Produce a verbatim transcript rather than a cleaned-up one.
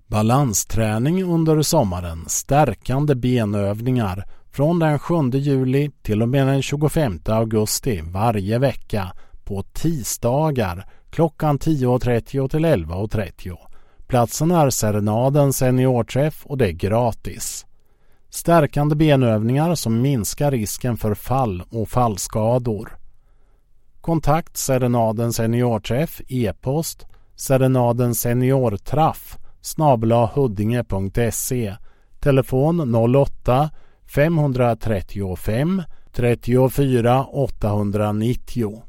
Balansträning under sommaren, stärkande benövningar från den sjunde juli till och med den tjugofemte augusti varje vecka på tisdagar klockan tio och trettio till elva och trettio. Platsen är Serenaden seniorträff och det är gratis. Stärkande benövningar som minskar risken för fall och fallskador. Kontakt Serenaden seniorträff, e-post serenaden seniortraff snabel-a huddinge punkt se, telefon noll åtta fem tre fem trettiofyra åttahundranittio.